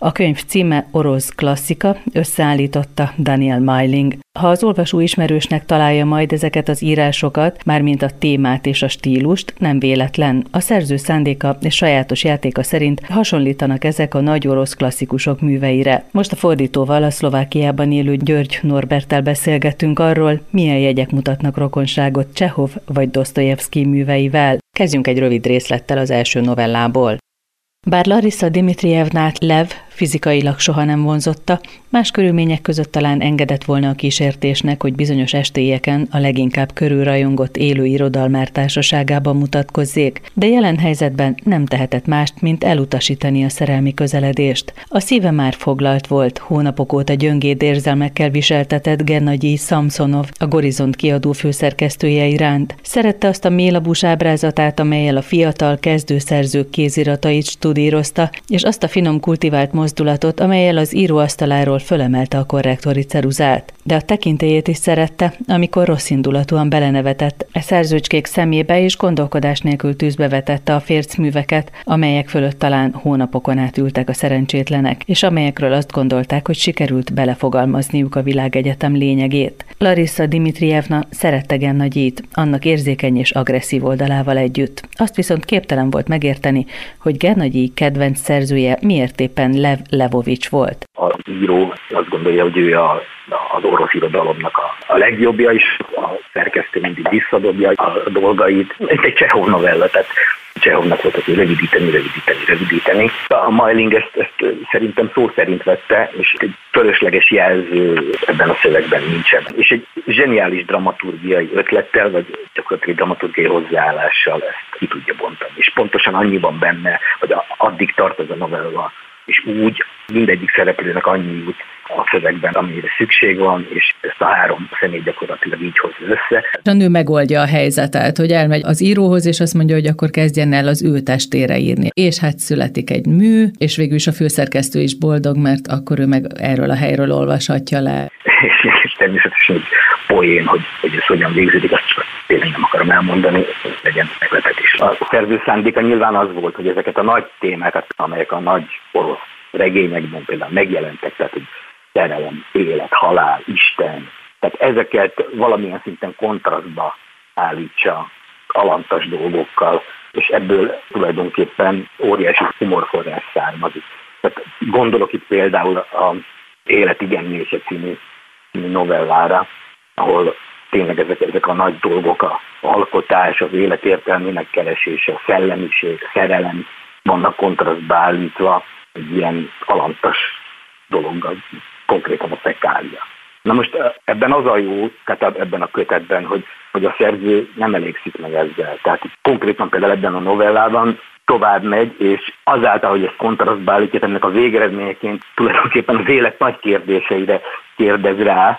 A könyv címe Orosz klasszika, összeállította Daniel Mayling. Ha az olvasó ismerősnek találja majd ezeket az írásokat, mármint a témát és a stílust, nem véletlen. A szerző szándéka és sajátos játéka szerint hasonlítanak ezek a nagy orosz klasszikusok műveire. Most a fordítóval, a Szlovákiában élő György Norberttel beszélgettünk arról, milyen jegyek mutatnak rokonságot Csehov vagy Dosztojevszkij műveivel. Kezdjünk egy rövid részlettel az első novellából. Bár Larissa Dimitriyevnát Lev fizikailag soha nem vonzotta, más körülmények között talán engedett volna a kísértésnek, hogy bizonyos estélyeken a leginkább körülrajongott élő irodalmár társaságában mutatkozzék, de jelen helyzetben nem tehetett mást, mint elutasítani a szerelmi közeledést. A szíve már foglalt volt, hónapok óta gyöngéd érzelmekkel viseltetett Gennadij Samsonov, a Gorizont kiadó főszerkesztője iránt. Szerette azt a mélabús ábrázatát, amellyel a fiatal kezdőszerzők kéziratait studírozta, és azt a finom kultivált mozdulatot, amellyel az íróasztaláról fölemelte a korrektori ceruzát. De a tekintélyét is szerette, amikor rosszindulatúan belenevetett szerzőcskék szemébe, és gondolkodás nélkül tűzbe vetette a fércműveket, amelyek fölött talán hónapokon át ültek a szerencsétlenek, és amelyekről azt gondolták, hogy sikerült belefogalmazniuk a világegyetem lényegét. Larissa Dimitriyevna szerette Gennadijt, annak érzékeny és agresszív oldalával együtt. Azt viszont képtelen volt megérteni, hogy Gennadij kedvenc szerzője miért éppen Lev Levovics volt. Az író azt gondolja, hogy ő az orosz irodalomnak a legjobbja is, a szerkesztő mindig visszadobja a dolgait. Ez egy Csehov novella, tehát Csehovnak volt, hogy rövidíteni. A Mayling ezt szerintem szó szerint vette, és egy fölösleges jelző ebben a szövegben nincsen. És egy zseniális dramaturgiai ötlettel, vagy gyakorlatilag dramaturgiai hozzáállással ezt ki tudja bontani. És pontosan annyi van benne, hogy addig tart ez a novella, és úgy mindegyik szereplőnek annyi jut a szövegben, amire szükség van, és ezt a három személy gyakorlatilag így hozza össze. A nő megoldja a helyzetet, hogy elmegy az íróhoz, és azt mondja, hogy akkor kezdjen el az ő testére írni. És hát születik egy mű, és végül is a főszerkesztő is boldog, mert akkor ő meg erről a helyről olvashatja le. És természetesen egy poén, hogy ez hogyan végződik, azt csak tényleg nem akarom elmondani, legyen meglepetés. A szerző szándéka nyilván az volt, hogy ezeket a nagy témákat, amelyek a nagy orosz regényekben például megjelentek, tehát hogy szerelem, élet, halál, Isten, tehát ezeket valamilyen szinten kontrasztba állítsa alantas dolgokkal, és ebből tulajdonképpen óriási humorforrás származik. Tehát gondolok itt például a Élet igenlése című novellára, ahol tényleg ezek a nagy dolgok, a alkotás, az élet értelmének keresése, a szellemiség, a szerelem vannak kontrasztba állítva egy ilyen alantas dologgal, konkrétan a fekália. Na most ebben az a jó, tehát ebben a kötetben, hogy a szerző nem elégszik meg ezzel. Tehát konkrétan például ebben a novellában tovább megy, és azáltal, hogy ezt kontrasztba állítja, ennek a végeredményeként tulajdonképpen az élet nagy kérdéseire kérdez rá.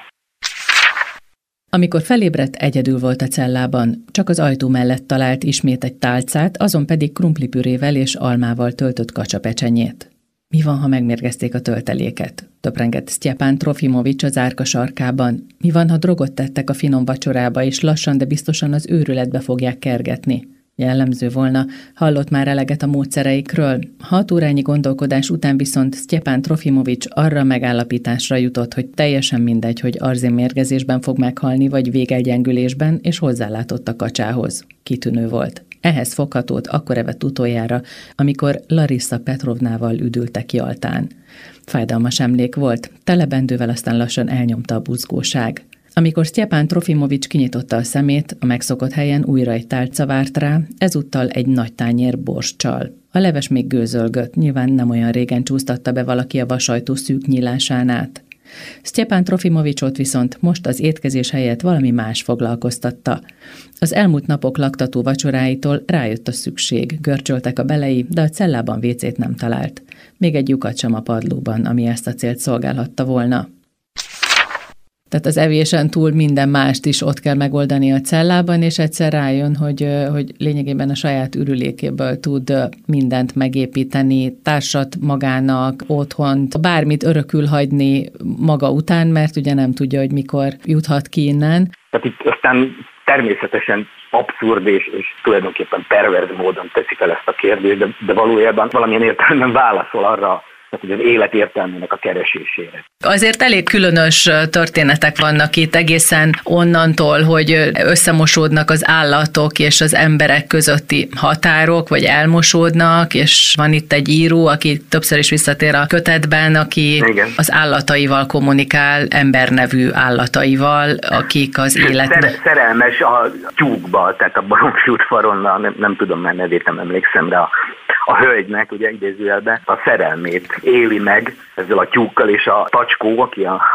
Amikor felébredt, egyedül volt a cellában, csak az ajtó mellett talált ismét egy tálcát, azon pedig krumplipürével és almával töltött kacsapecsenyét. Mi van, ha megmérgezték a tölteléket? Töprengett Sztyepán Trofimovics az árka sarkában. Mi van, ha drogot tettek a finom vacsorába, és lassan, de biztosan az őrületbe fogják kergetni? Jellemző volna, hallott már eleget a módszereikről. 6 órányi gondolkodás után viszont Sztyepán Trofimovics arra megállapításra jutott, hogy teljesen mindegy, hogy arzénmérgezésben fog meghalni, vagy végelgyengülésben, és hozzálátott a kacsához. Kitűnő volt. Ehhez foghatót akkor evett utoljára, amikor Larissa Petrovnával üdültek Jaltán. Fájdalmas emlék volt, telebendővel aztán lassan elnyomta a buzgóság. Amikor Sztyepán Trofimovics kinyitotta a szemét, a megszokott helyen újra egy tálca várt rá, ezúttal egy nagy tányér borstcsal. A leves még gőzölgött, nyilván nem olyan régen csúsztatta be valaki a vasajtó szűk nyílásán át. Sztyepán Trofimovicsot viszont most az étkezés helyett valami más foglalkoztatta. Az elmúlt napok laktató vacsoráitól rájött a szükség, görcsöltek a belei, de a cellában vécét nem talált. Még egy lyukat sem a padlóban, ami ezt a célt szolgálhatta volna. Tehát az evésen túl minden mást is ott kell megoldani a cellában, és egyszer rájön, hogy lényegében a saját ürülékéből tud mindent megépíteni, társat magának, otthont, bármit örökül hagyni maga után, mert ugye nem tudja, hogy mikor juthat ki innen. Tehát itt aztán természetesen abszurd és tulajdonképpen perverz módon teszi fel ezt a kérdést, de valójában valamilyen értelemben válaszol arra tehát az élet értelmének a keresésére. Azért elég különös történetek vannak itt, egészen onnantól, hogy összemosódnak az állatok és az emberek közötti határok, vagy elmosódnak, és van itt egy író, aki többször is visszatér a kötetben, aki igen, az állataival kommunikál, embernevű állataival, akik az életnek... Szerelmes a tyúkba, tehát a Baromfi útfaronnal, nem tudom már nevét, nem emlékszem rá, a hölgynek, ugye idézőjelben, a szerelmét éli meg ezzel a tyúkkal, és a tacskó, aki a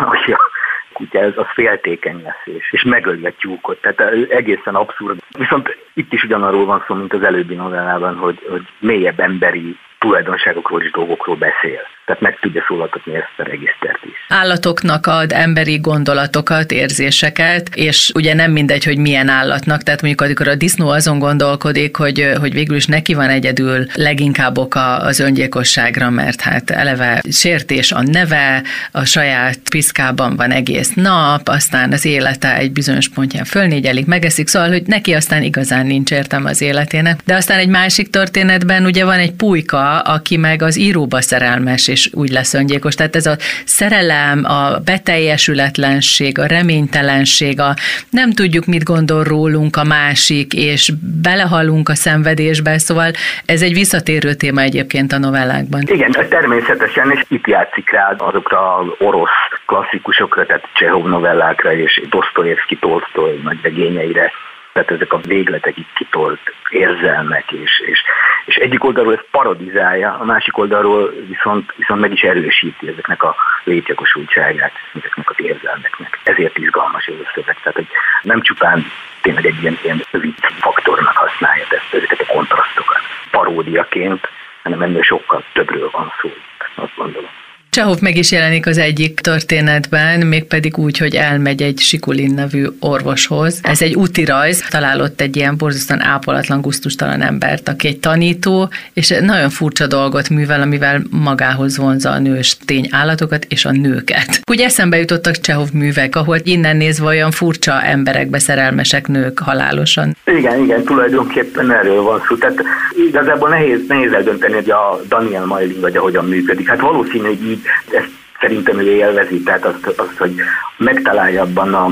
kutya, az féltékeny lesz, és megöli a tyúkot. Tehát egészen abszurd. Viszont itt is ugyanarról van szó, mint az előbbi novellában, hogy mélyebb emberi tulajdonságokról és dolgokról beszél. Tehát meg tudja szólaltatni ezt a regisztert is. Állatoknak ad emberi gondolatokat, érzéseket, és ugye nem mindegy, hogy milyen állatnak, tehát mondjuk amikor a disznó azon gondolkodik, hogy végül is neki van egyedül leginkább oka az öngyilkosságra, mert hát eleve sértés a neve, a saját piszkában van egész nap, aztán az élete egy bizonyos pontján fölnégyelik, megeszik, szóval, hogy neki aztán igazán nincs értelme az életének. De aztán egy másik történetben ugye van egy pulyka, aki meg az íróba szerelmes, és úgy lesz öngyilkos. Tehát ez a szerelem, a beteljesületlenség, a reménytelenség, nem tudjuk, mit gondol rólunk a másik, és belehalunk a szenvedésbe, szóval ez egy visszatérő téma egyébként a novellákban. Igen, természetesen, és itt játszik rá azokra az orosz klasszikusokra, tehát Csehov novellákra, és Dosztojevszki, Tolsztoj nagy regényeire, tehát ezek a végletekig kitolt érzelmek, és egyik oldalról ezt parodizálja, a másik oldalról viszont meg is erősíti ezeknek a létjogosultságát, ezeknek az érzelmeknek. Ezért izgalmas ez a szöveg, tehát hogy nem csupán tényleg egy ilyen vicc faktornak használja ezeket a kontrasztokat paródiaként, hanem ennél sokkal többről van szó, azt gondolom. Csehov meg is jelenik az egyik történetben, mégpedig úgy, hogy elmegy egy Sikulin nevű orvoshoz. Ez egy útirajz, találott egy ilyen borzasztóan ápolatlan, gusztustalan embert, aki egy tanító, és nagyon furcsa dolgot művel, amivel magához vonza a nőstény állatokat és a nőket. Úgy eszembe jutottak Csehov művek, ahol innen nézve olyan furcsa emberekbe szerelmesek nők halálosan. Igen, tulajdonképpen erről van szó. Tehát igazából nehéz eldönteni, hogy a Daniel Majlin vagy ahogyan működik. Hát valószínű, hogy így ezt szerintem ő élvezi, tehát azt, hogy megtalálja abban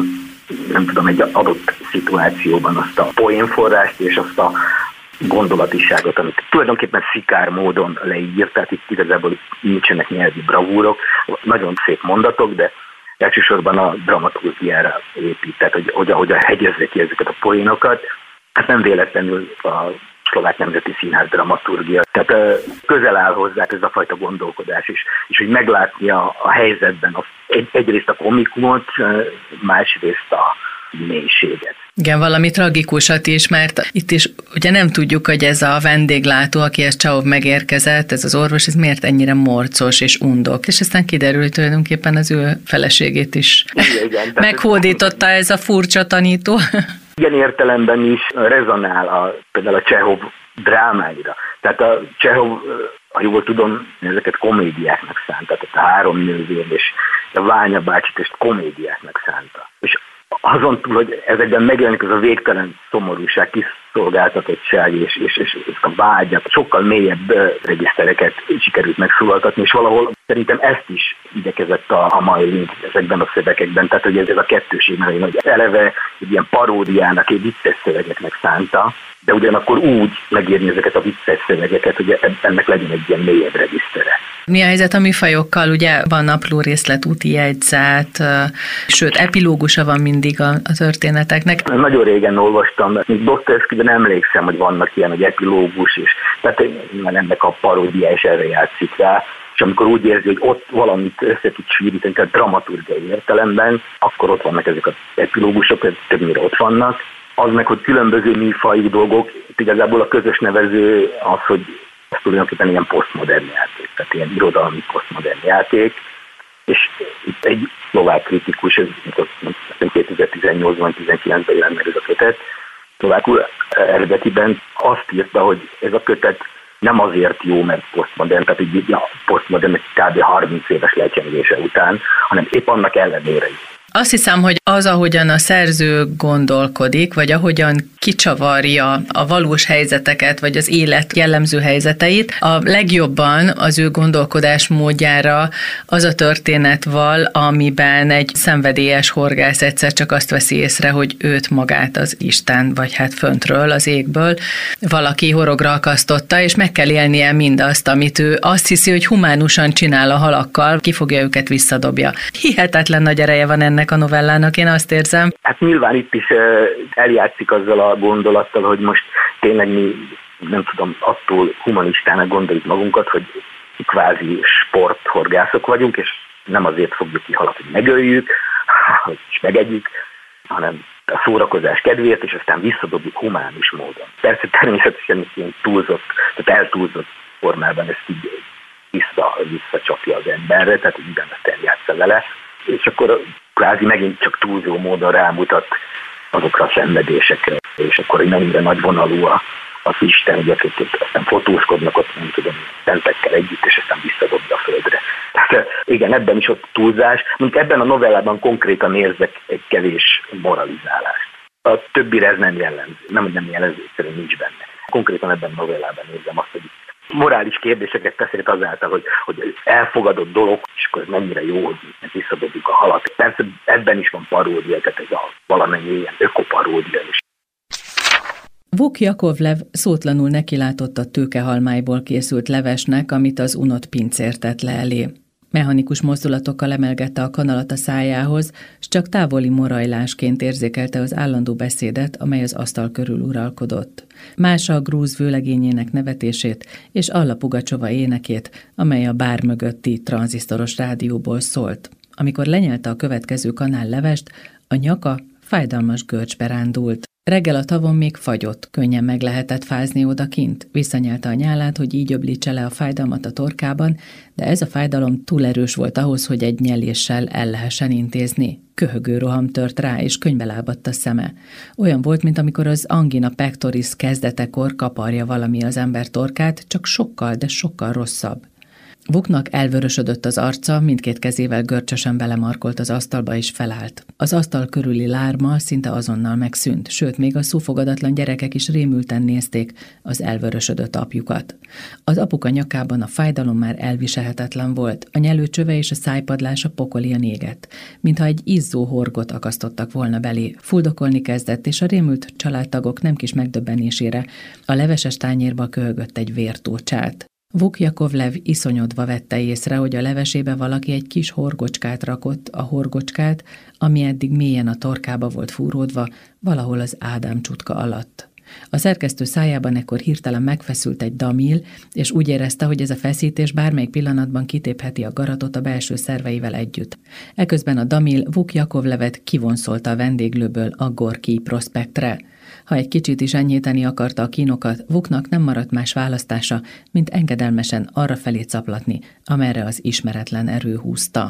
egy adott szituációban azt a poénforrást és azt a gondolatiságot, amit tulajdonképpen szikár módon leír, tehát itt igazából nincsenek nyelvi bravúrok, nagyon szép mondatok, de elsősorban a dramaturgiára épít, tehát hogy hegyezze ki ezeket a poénokat. Hát nem véletlenül a Szlovák Nemzeti Színház dramaturgia. Tehát közel áll hozzá ez a fajta gondolkodás is, és hogy meglátni a helyzetben egyrészt a komikumot, másrészt a mélységet. Igen, valami tragikusat is, mert itt is ugye nem tudjuk, hogy ez a vendéglátó, akihez Csehov megérkezett, ez az orvos, ez miért ennyire morcos és undok. És aztán kiderül, hogy tulajdonképpen az ő feleségét is igen, meghódította ez a furcsa tanító. Ilyen értelemben is rezonál például a Csehov drámáira. Tehát a Csehov, ha jól tudom, ezeket komédiáknak szánta, tehát a Három nővér és a Ványa bácsit és komédiáknak szánta. És azon túl, hogy ezekben megjelenik az a végtelen szomorúság, kiszolgáltatottság és a vágyak, sokkal mélyebb regisztereket sikerült megszólaltatni, és valahol szerintem ezt is igyekezett a Majlin ezekben a szövegekben, tehát hogy ez a kettőség, hogy eleve egy ilyen paródiának, egy vicces szövegeknek szánta, de ugyanakkor úgy megírni ezeket a vicces szövegeket, hogy ennek legyen egy ilyen mélyebb regisztere. Mi a helyzet a műfajokkal? Ugye van napló részlet, úti jegyzet, sőt, epilógusa van mindig a történeteknek. Nagyon régen olvastam, még Dostoyevszkiben emlékszem, hogy vannak ilyen, hogy epilógus is, tehát ennek a paródia is erre játszik rá, és amikor úgy érzi, hogy ott valamit össze tud sűríteni, tehát dramaturgiai értelemben, akkor ott vannak ezek az epilógusok, többnyire ott vannak. Az meg, hogy különböző műfajú dolgok, itt igazából a közös nevező az, hogy ez tulajdonképpen ilyen posztmodern játék, tehát ilyen irodalmi posztmodern játék, és itt egy szlovák kritikus, 2018-ban, 19-ben jelent meg ez a kötet, szlovákul eredetiben azt írta, hogy ez a kötet nem azért jó, mert posztmodern, tehát így a posztmodern kb. 30 éves lecsengése után, hanem épp annak ellenére is. Azt hiszem, hogy az, ahogyan a szerző gondolkodik, vagy ahogyan kicsavarja a valós helyzeteket, vagy az élet jellemző helyzeteit, a legjobban az ő gondolkodás módjára az a történet val, amiben egy szenvedélyes horgász egyszer csak azt veszi észre, hogy őt magát az Isten, vagy hát föntről, az égből valaki horogra akasztotta, és meg kell élnie mindazt, amit ő azt hiszi, hogy humánusan csinál a halakkal, kifogja őket, visszadobja. Hihetetlen nagy ereje van ennek a novellának, én azt érzem. Hát nyilván itt is eljátszik azzal a gondolattal, hogy most tényleg mi, nem tudom, attól humanistának gondoljuk magunkat, hogy kvázi sporthorgászok vagyunk, és nem azért fogjuk ki halat, hogy megöljük, és megegyük, hanem a szórakozás kedvéért, és aztán visszadobjuk humánus módon. Persze természetesen ilyen túlzott, tehát eltúlzott formában ezt így visszacsapja az emberre, tehát ugyanezt eljátsza vele, és akkor kvázi megint csak túlzó módon rámutat azokra a szenvedésekre, és akkor mennyire nagy vonalú az Isten, hogy aztán fotózkodnak ott, nem tudom, szentekkel együtt, és aztán visszadobja a földre. Tehát igen, ebben is ott túlzás. Mondjuk ebben a novellában konkrétan érzek egy kevés moralizálást. A többire ez nem jellemző. Nem jellemző, egyszerűen nincs benne. Konkrétan ebben a novellában érzem azt, hogy morális kérdéseket beszélt azáltal, hogy elfogadott dolog, és akkor ez mennyire jó, hogy visszadobjuk a halat. Persze ebben is van paródia, tehát ez a valamennyi ilyen ökoparódia is. Vuk Jakovlev szótlanul nekilátott a tőkehalmáiból készült levesnek, amit az unott pincér tett le elé. Mechanikus mozdulatokkal emelgette a kanalat a szájához, s csak távoli morajlásként érzékelte az állandó beszédet, amely az asztal körül uralkodott. Mása a grúz vőlegényének nevetését és Alla Pugacsova énekét, amely a bár mögötti tranzisztoros rádióból szólt. Amikor lenyelte a következő kanál levest, a nyaka fájdalmas görcsbe rándult. Reggel a tavon még fagyott, könnyen meg lehetett fázni odakint. Visszanyelte a nyálát, hogy így öblítse le a fájdalmat a torkában, de ez a fájdalom túl erős volt ahhoz, hogy egy nyeléssel el lehessen intézni. Köhögő roham tört rá, és könnybe lábadt a szeme. Olyan volt, mint amikor az angina pectoris kezdetekor kaparja valami az ember torkát, csak sokkal, de sokkal rosszabb. Vuknak elvörösödött az arca, mindkét kezével görcsösen belemarkolt az asztalba és felállt. Az asztal körüli lárma szinte azonnal megszűnt, sőt, még a szófogadatlan gyerekek is rémülten nézték az elvörösödött apjukat. Az apuka nyakában a fájdalom már elviselhetetlen volt, a nyelőcsöve és a szájpadlása pokolian égett, mintha egy izzó horgot akasztottak volna belé. Fuldokolni kezdett, és a rémült családtagok nem kis megdöbbenésére a leveses tányérba köhögött egy vértócsát. Vuk Jakovlev iszonyodva vette észre, hogy a levesébe valaki egy kis horgocskát rakott, a horgocskát, ami eddig mélyen a torkába volt fúródva, valahol az Ádám csutka alatt. A szerkesztő szájában ekkor hirtelen megfeszült egy damil, és úgy érezte, hogy ez a feszítés bármelyik pillanatban kitépheti a garatot a belső szerveivel együtt. Eközben a damil Vuk Jakovlevet kivonszolta a vendéglőből a Gorkij prospektre. Ha egy kicsit is enyhíteni akarta a kínokat, Vuknak nem maradt más választása, mint engedelmesen arrafelé caplatni, amerre az ismeretlen erő húzta.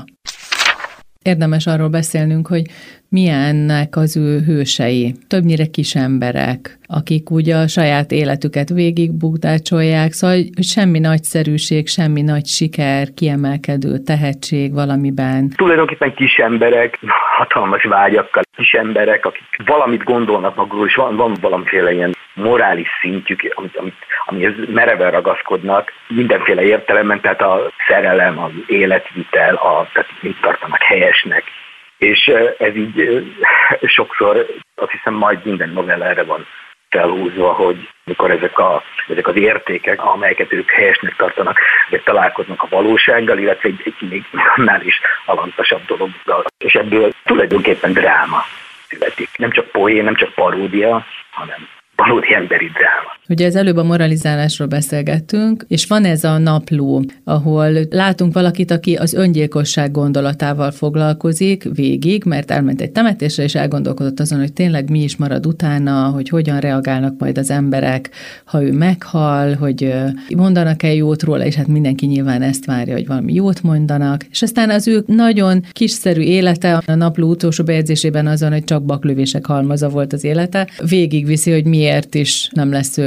Érdemes arról beszélnünk, hogy milyennek az ő hősei. Többnyire kis emberek, akik ugye a saját életüket végig bukdácsolják, szóval semmi nagyszerűség, semmi nagy siker, kiemelkedő tehetség valamiben. Tulajdonképpen kis emberek, hatalmas vágyakkal, kis emberek, akik valamit gondolnak magukról, és van valamiféle ilyen morális szintjük, amihez mereven ragaszkodnak, mindenféle értelemben, tehát a szerelem, az életvitel, tehát mit tartanak helyesnek. És ez így sokszor, azt hiszem, majd minden novella erre van felhúzva, hogy mikor ezek az értékek, amelyeket ők helyesnek tartanak, hogy találkoznak a valósággal, illetve egy még annál is alantasabb dologgal. És ebből tulajdonképpen dráma születik. Nem csak poén, nem csak paródia, hanem valódi emberi dráma. Ugye az előbb a moralizálásról beszélgettünk, és van ez a napló, ahol látunk valakit, aki az öngyilkosság gondolatával foglalkozik végig, mert elment egy temetésre, és elgondolkodott azon, hogy tényleg mi is marad utána, hogy hogyan reagálnak majd az emberek, ha ő meghal, hogy mondanak-e jót róla, és hát mindenki nyilván ezt várja, hogy valami jót mondanak. És aztán az ő nagyon kisszerű élete, a napló utolsó bejegyzésében azon, hogy csak baklövések halmaza volt az élete, végigviszi, hogy miért is nem lesz ő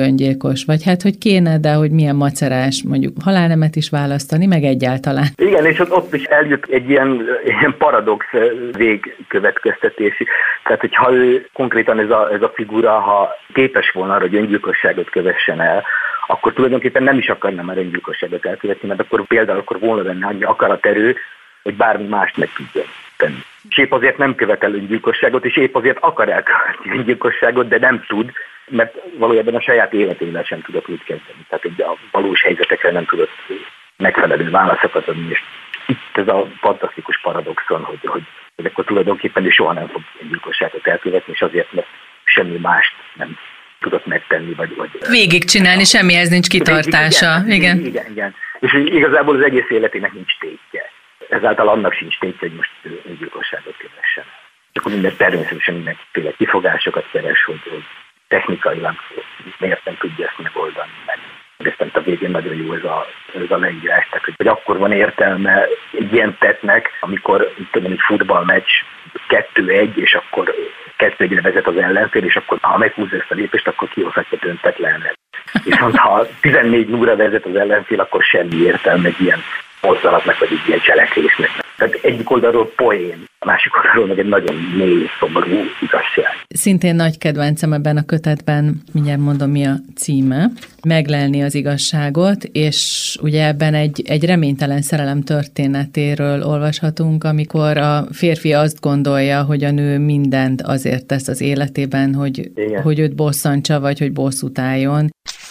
öngyilkos, vagy hát, hogy kéne, de hogy milyen macerás mondjuk halálnemet is választani, meg egyáltalán. Igen, és ott is eljut egy ilyen paradox végkövetkeztetési. Tehát, hogyha ő konkrétan ez a figura, ha képes volna arra, hogy öngyilkosságot kövessen el, akkor tulajdonképpen nem is akarna már öngyilkosságot elkövetni, mert akkor volna benne annyi akaraterő, hogy bármi mást meg tudja tenni. És épp azért nem követel öngyilkosságot, és épp azért akar elkövetni öngyilkosságot, de nem tud, mert valójában a saját életével sem tudott úgy kezdeni. Tehát a valós helyzetekre nem tudott megfelelő válaszokat adni, és itt ez a fantasztikus paradoxon, hogy akkor tulajdonképpen ő soha nem fog öngyilkosságot elkövetni, és azért, mert semmi mást nem tudott megtenni, vagy végigcsinálni, semmihez nincs kitartása. Igen. És igazából az egész életének nincs tétje. Ezáltal annak sincs tétje, hogy most öngyilkosságot kövessen. Csak minden természetesen mindenféle kifogásokat keres, hogy technikailag miért nem tudja ezt megoldani, meg aztán a végén nagyon jó ez a leírás, hogy akkor van értelme egy ilyen tettnek, amikor egy futballmeccs 2-1, és akkor 2-1-re vezet az ellenfél, és akkor ha meghúzza ezt a lépést, akkor kihozhatja döntetlenre. Viszont ha 14-0-ra vezet az ellenfél, akkor semmi értelme egy ilyen mozdulatnak, vagy egy ilyen cselekvésnek. Tehát egyik oldalról poén, a másik oldalról meg egy nagyon mély, szomorú igazság. Szintén nagy kedvencem ebben a kötetben, mindjárt mondom, mi a címe, meglelni az igazságot, és ugye ebben egy reménytelen szerelem történetéről olvashatunk, amikor a férfi azt gondolja, hogy a nő mindent azért tesz az életében, hogy őt bosszantsa, vagy hogy bosszút álljon.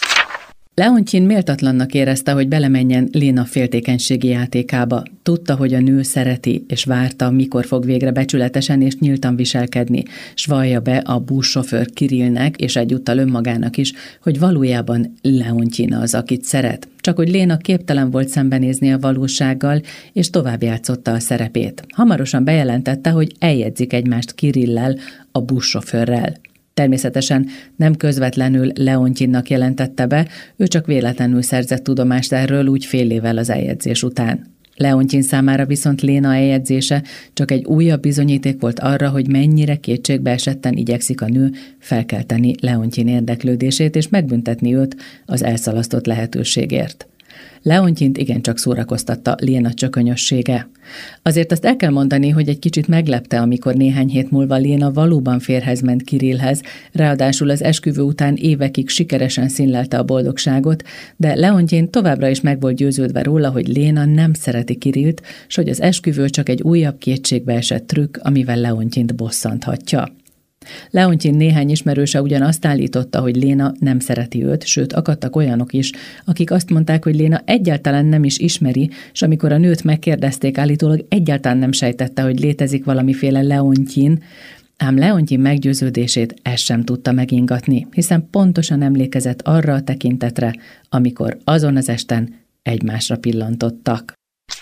Leontyin méltatlannak érezte, hogy belemenjen Léna féltékenységi játékába. Tudta, hogy a nő szereti, és várta, mikor fog végre becsületesen és nyíltan viselkedni, s vallja be a buszsofőr Kirillnek, és egyúttal önmagának is, hogy valójában Leontyin az, akit szeret. Csak hogy Léna képtelen volt szembenézni a valósággal, és tovább játszotta a szerepét. Hamarosan bejelentette, hogy eljegyzik egymást Kirillel, a buszsofőrrel. Természetesen nem közvetlenül Leontyinnak jelentette be, ő csak véletlenül szerzett tudomást erről úgy fél évvel az eljegyzés után. Leontyin számára viszont Léna eljegyzése csak egy újabb bizonyíték volt arra, hogy mennyire kétségbe esetten igyekszik a nő felkelteni Leontyin érdeklődését és megbüntetni őt az elszalasztott lehetőségért. Leontyint igencsak szórakoztatta Léna csökönyössége. Azért azt el kell mondani, hogy egy kicsit meglepte, amikor néhány hét múlva Léna valóban férhez ment Kirillhez, ráadásul az esküvő után évekig sikeresen színlelte a boldogságot, de Leontyin továbbra is meg volt győződve róla, hogy Léna nem szereti Kirillt, s hogy az esküvő csak egy újabb kétségbe esett trükk, amivel Leontyint bosszanthatja. Leontyin néhány ismerőse ugyanazt állította, hogy Léna nem szereti őt, sőt akadtak olyanok is, akik azt mondták, hogy Léna egyáltalán nem is ismeri, és amikor a nőt megkérdezték, állítólag egyáltalán nem sejtette, hogy létezik valamiféle Leontyin, ám Leontyin meggyőződését ez sem tudta megingatni, hiszen pontosan emlékezett arra a tekintetre, amikor azon az esten egymásra pillantottak.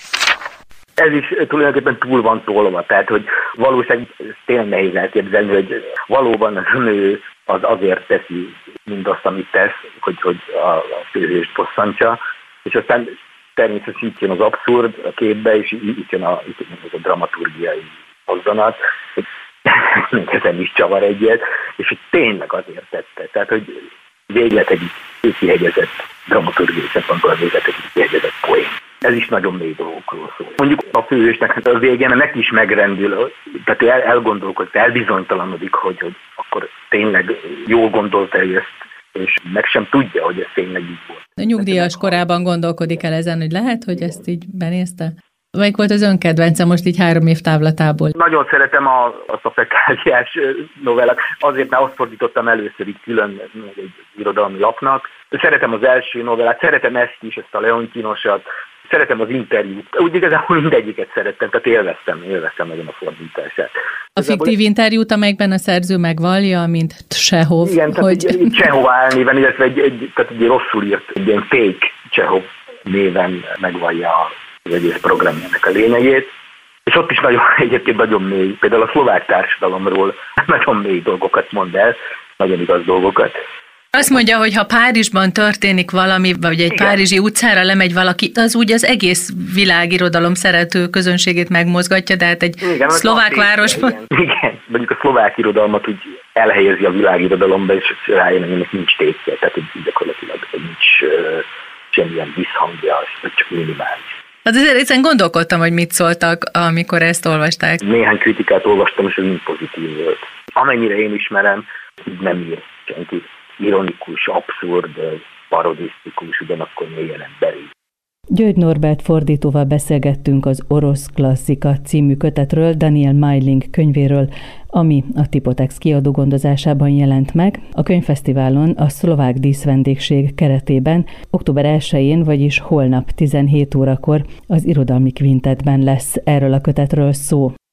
Ez is tulajdonképpen túl van tolva, tehát hogy valószínűleg tényleg nehéz elképzelni, hogy valóban az nő az azért teszi mindazt, amit tesz, hogy a főhőst bosszantsa, és aztán természetesen itt jön az abszurd a képbe, és itt jön a dramaturgiai mozzanat, hogy ezen is csavar egyet, és hogy tényleg azért tette. Tehát, hogy véglet egy kihegyezett dramaturgiai szempontból véglet egy kihegyezett poén. Ez is nagyon mély dolgokról szól. Mondjuk a főhősnek a végén neki is megrendül, tehát ő elgondolkodik, elbizonytalanodik, hogy akkor tényleg jól gondolta ezt, és meg sem tudja, hogy ez tényleg így volt. A nyugdíjas korában gondolkodik el ezen, hogy lehet, hogy ezt így benézte? Melyik volt az önkedvence most így 3 év távlatából? Nagyon szeretem azt a fekáliás novellát, azért mert azt fordítottam először így külön egy irodalmi lapnak. Szeretem az első novellát, szeretem ezt is, ezt a Leontyinosat, szeretem az interjút. Úgy igazából mindegyiket szerettem, tehát élveztem nagyon a fordítását. A fiktív interjút, amelyikben a szerző megvallja, mint Csehov. Igen, tehát egy Csehov álnéven, illetve egy rosszul írt, egy ilyen fake Csehov néven megvallja az egész programjának a lényegét. És ott is egyébként nagyon mély, például a szlovák társadalomról nagyon mély dolgokat mond el, nagyon igaz dolgokat. Azt mondja, hogy ha Párizsban történik valami, vagy egy párizsi utcára lemegy valaki, az úgy az egész világirodalom szerető közönségét megmozgatja, de hát egy szlovák városban... Igen, mondjuk a szlovák irodalmat úgy elhelyezi a világirodalomba, és rájön, hogy ennek nincs tétje, tehát hogy gyakorlatilag nincs semmilyen visszhangja, az csak minimális. Hát ezért ezen gondolkodtam, hogy mit szóltak, amikor ezt olvasták. Néhány kritikát olvastam, és ez mind pozitív volt. Amennyire én ismerem, így nem ír senki. Ironikus, abszurd, parodisztikus, ugyanakkor mélyen emberi. György Norbert fordítóval beszélgettünk az Orosz klasszika című kötetről, Daniel Mayling könyvéről, ami a Tipotex kiadó gondozásában jelent meg. A könyvfesztiválon a szlovák díszvendégség keretében október 1-én, vagyis holnap 17 órakor az Irodalmi Kvintetben lesz erről a kötetről szó.